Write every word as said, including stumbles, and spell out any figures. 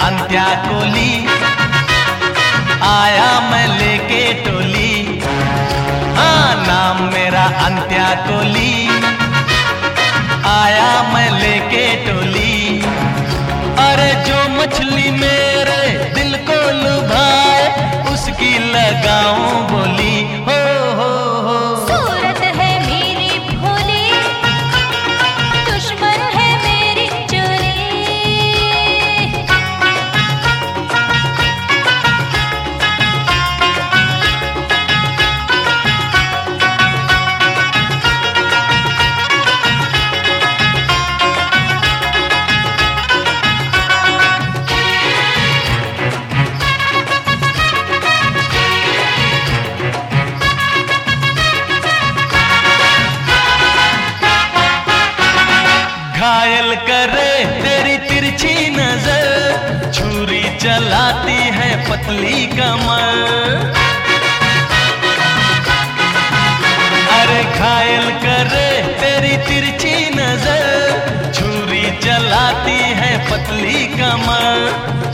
अंत्या कोली, आया मैं लेके टोली। हाँ, नाम मेरा अंत्या कोली, आया मैं लेके टोली। अरे जो मछली मेरे दिल को लुभाए, उसकी लगाऊं बोली। हो हो हो सूरत है मेरी भोली, दुश्मन है मेरी चोली। घायल करे तेरी तिरछी नजर, छुरी चलाती है पतली कमर। अरे घायल करे तेरी तिरछी नजर, छुरी चलाती है पतली कमर।